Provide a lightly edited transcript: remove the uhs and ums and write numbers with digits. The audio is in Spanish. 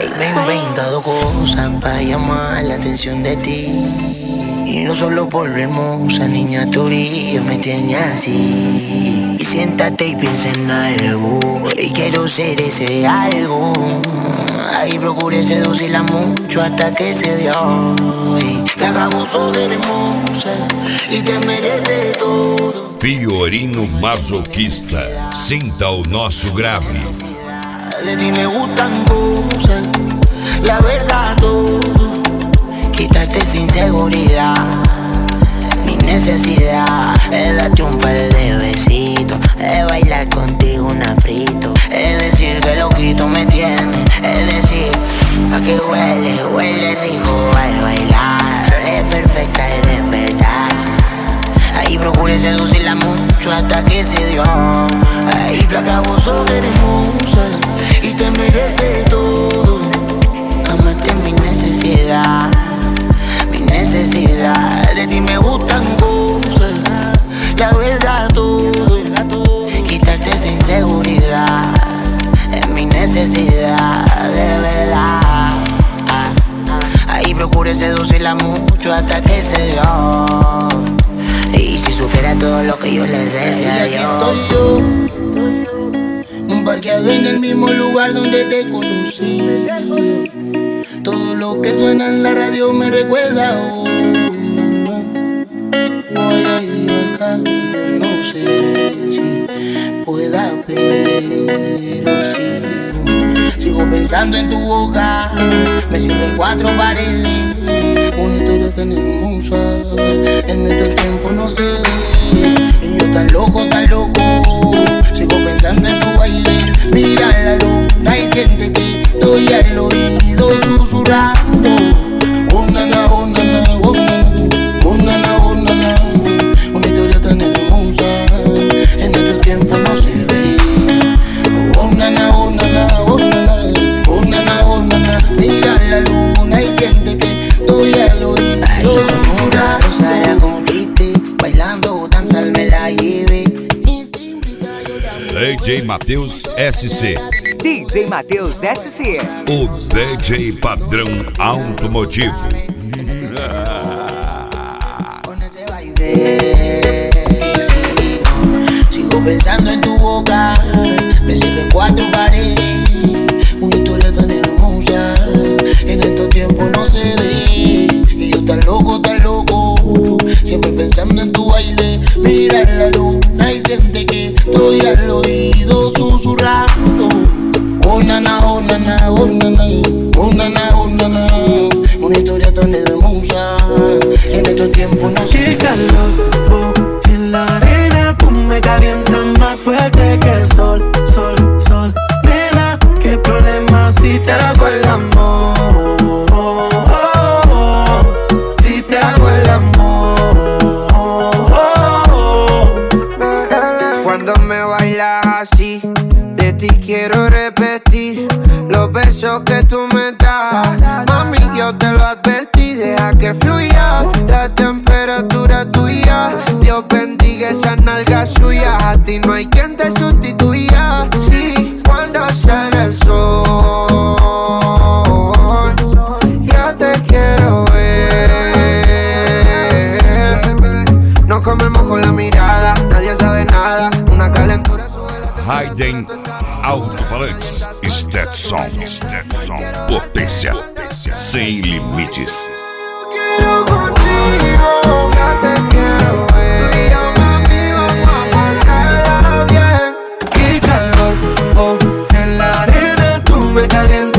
Y me he inventado cosas para llamar la atención de ti. Y no solo por lo hermosa, niña, tu brillo me tiene así. Y siéntate y piensa en algo, y quiero ser ese algo. Ahí procuré seducirla mucho hasta que se dio. Y flaca, vos sos hermosa y te merece todo. Fiorino Masoquista, sinta o nosso grave. De ti me gustan cosas, la verdad todo. Quitarte esa inseguridad, mi necesidad es darte un par de besitos, es bailar contigo un afrito, es decir que loquito me tiene, es decir, a que huele rico al bailar, es perfecta al despertarse. Ahí procuré seducirla mucho hasta que se dio. Ahí flaca, vos sos hermosa y te mereces todo. Amarte es mi necesidad, mi necesidad. De ti me gustan cosas, la verdad todo. Quitarte esa inseguridad es mi necesidad, de verdad. Ahí procuré seducirla mucho hasta que se dio. Y si supiera todo lo que yo le recé a Dios. Aquí estoy yo, parqueado en el mismo lugar donde te conocí. Todo lo que suena en la radio me recuerda a una. Voy a ir acá, no sé si pueda, pero sigo pensando en tu boca. Me cierro en cuatro paredes, una historia tan hermosa. En estos tiempos no se ve, y yo tan loco, sigo pensando en tu baile. Mira la luna y siente que estoy al oído susurrando. Oh nana, oh nana, oh nana, oh nana, oh nana. Una historia tan hermosa, en estos tiempos no se ve. Oh nana, oh nana, oh nana, oh nana, oh nana. Mira la luna y siente que estoy al oído susurrando. Rosa la conquiste, bailando danza me la lleve. DJ Matheus SC. DJ Matheus SC. O DJ padrão automotivo. Sigo pensando en tu boca, me cierro en cuatro paredes. Una historia tan hermosa, en estos tiempos no se ve. Y yo tan loco, siempre pensando en tu baile. Mira la luna y siente que estoy al oído susurrando. Oh nana, oh nana, oh nana, oh nana, oh nana. Una historia tan hermosa, en estos tiempos no se ve. Qué calor, en la arena tú me calientas más fuerte que el sol, sol, sol. Nena, qué problema si te hago el amor, si te hago el amor. Cuando me bailas así, de ti quiero repetir los besos que tú me das. Mami, yo te lo advertí, deja que fluya la temperatura tuya. Dios bendiga esa nalga suya, a ti no hay quien te sustituya. Sí, cuando sale el sol, ya te quiero ver. Nos comemos con la mirada, nadie sabe nada. Una calentura sube la Hayden Alto-Falantes. Stetson. Potência sem limites. Quiero contigo, ya te quiero ver. Tú y yo, mami, vamos a pasarla bien. Qué calor, en la arena tú me calientas